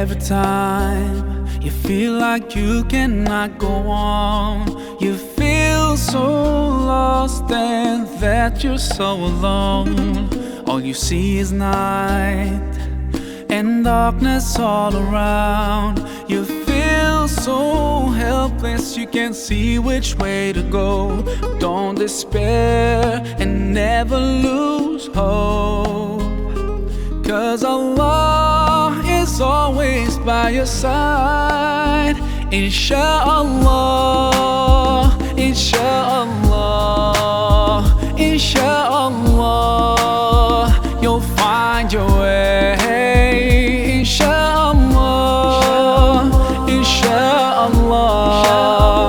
Every time you feel like you cannot go on, you feel so lost and that you're so alone. All you see is night and darkness all around. You feel so helpless, you can't see which way to go. Don't despair and never lose hope, 'cause Allah is always by your side. Insha'Allah, Insha'Allah, Insha'Allah, you'll find your way. Insha'Allah, Insha'Allah,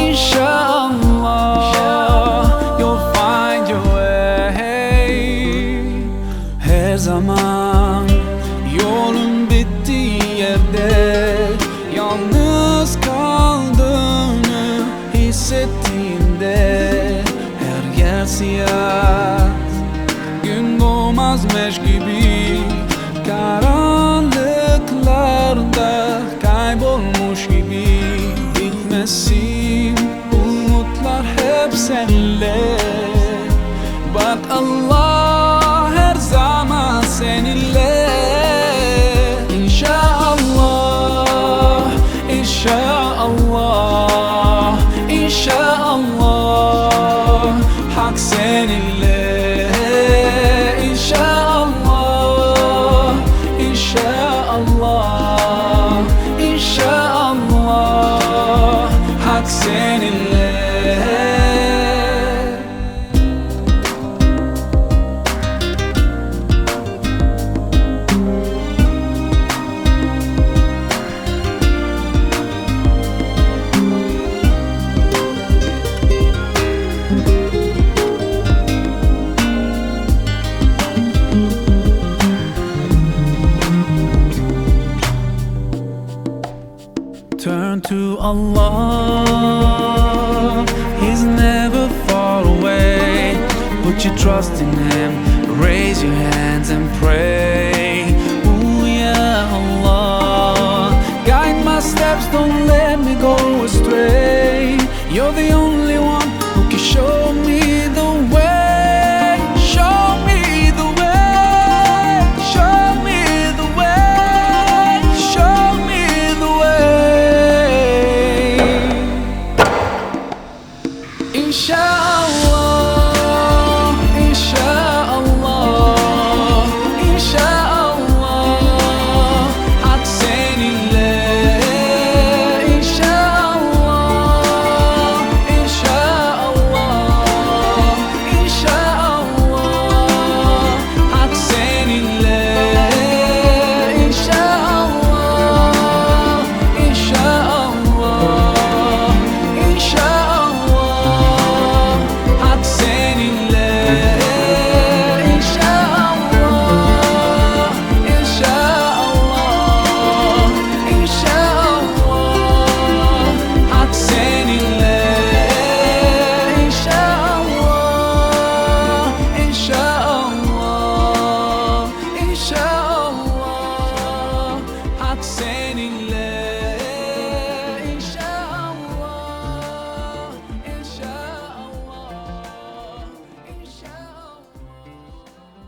Insha'Allah, you'll find your way. Her zaman yolun bittiği yerde yalnız kaldığını hissettiğinde, her yer siyah, gün doğmazmış gibi, karanlıklarda kaybolmuş gibi. Bitmesin umutlar hep seninle. Bak Allah her zaman seninle. İnşallah, İnşallah, İnşallah, Hak seninle. İnşallah, İnşallah, İnşallah, Hak seninle. Turn to Allah, He's never far away. Put your trust in Him, raise your hands and pray. Ooh, yeah, Allah, guide my steps, don't let me go astray. You're the only one who can show me the way. Show me the way, show me the way, show me the way. Insha'Allah, Insha'Allah, Insha'Allah, Hak seninle. İnşallah, İnşallah, İnşallah, Hak seninle. İnşallah, İnşallah, İnşallah, Hak seninle. İnşallah, İnşallah, İnşallah, Hak seninle. İnşallah, İnşallah, İnşallah, Hak seninle. İnşallah, İnşallah,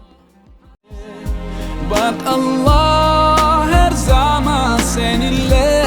İnşallah. Bak Allah her zaman seninle.